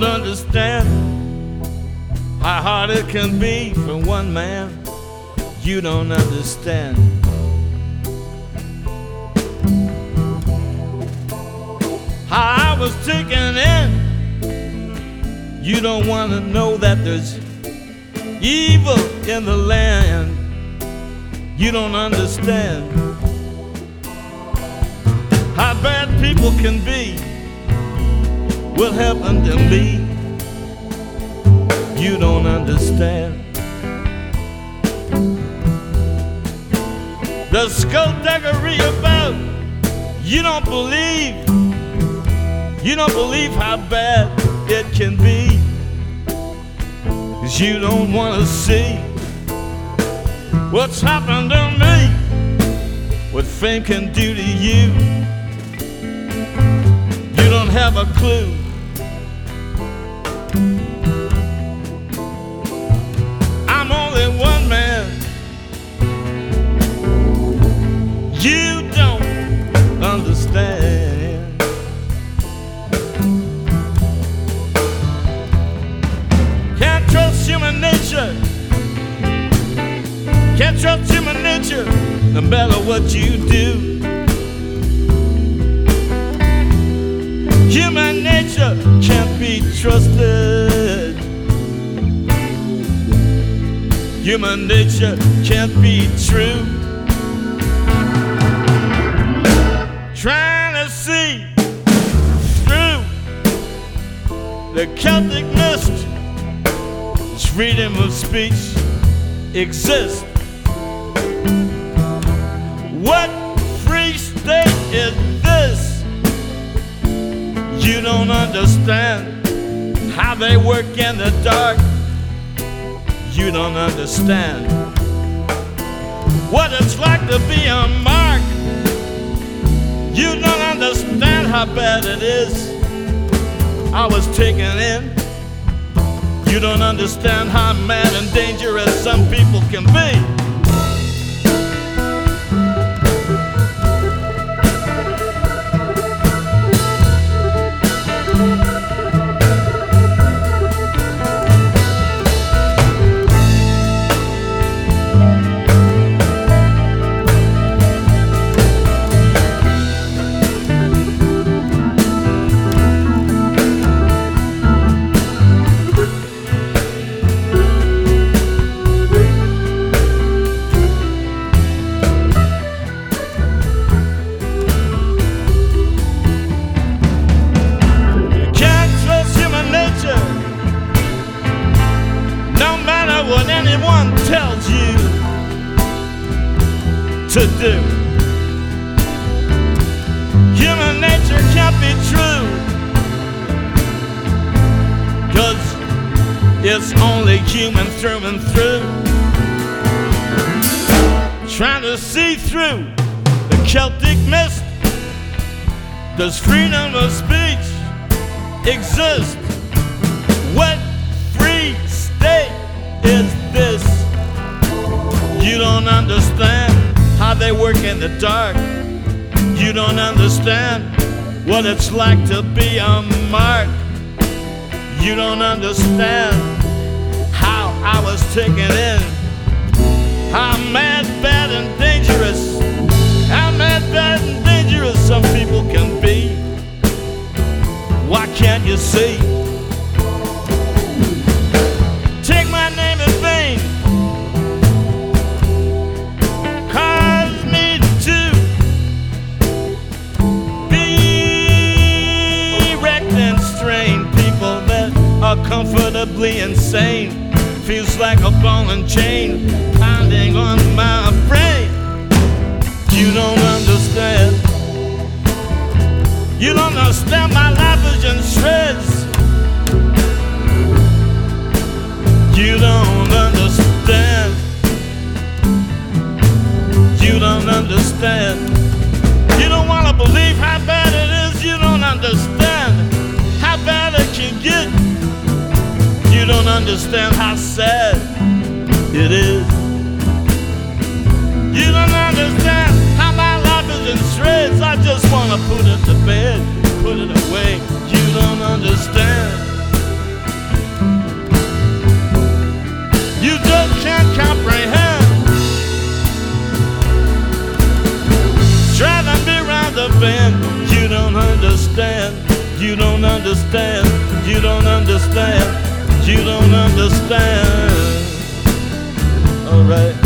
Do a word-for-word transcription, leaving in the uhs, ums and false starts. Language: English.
don't understand how hard it can be for one man. You don't understand. How I was taken in. You don't want to know that there's evil in the land. You don't understand how bad people can be. What happened to me? You don't understand. The skullduggery about, you don't believe. You don't believe how bad it can be, 'cause you don't want to see what's happened to me, what fame can do to you. You don't have a clue. I'm only one man. You don't understand. Can't trust human nature. Can't trust human nature, no matter what you do. Human nature can't be trusted. Human nature can't be true. Trying to see through the Celtic mist, freedom of speech exists. What free state is this? You don't understand how they work in the dark. You don't understand what it's like to be a mark. You don't understand how bad it is. I was taken in. You don't understand how mad and dangerous some people can be. What anyone tells you to do. Human nature can't be true, 'cause it's only human through and through. Trying to see through the Celtic mist. Does freedom of speech exist? What free state is this? You don't understand how they work in the dark. You don't understand what it's like to be a mark. You don't understand how I was taken in. How mad, bad, and dangerous. How mad, bad, and dangerous some people can be. Why can't you see? Take my name in vain. Cause me to be wrecked and strained. People that are comfortably insane. Feels like a ball and chain pounding on my brain. You don't understand. You don't understand my life is in shreds. You don't understand. You don't understand. You don't want to believe how bad it is. You don't understand how bad it can get. You don't understand how sad it is. You don't understand how my life is in shreds. I just want to put it to bed, put it away. You don't understand. understand, you don't understand. All right.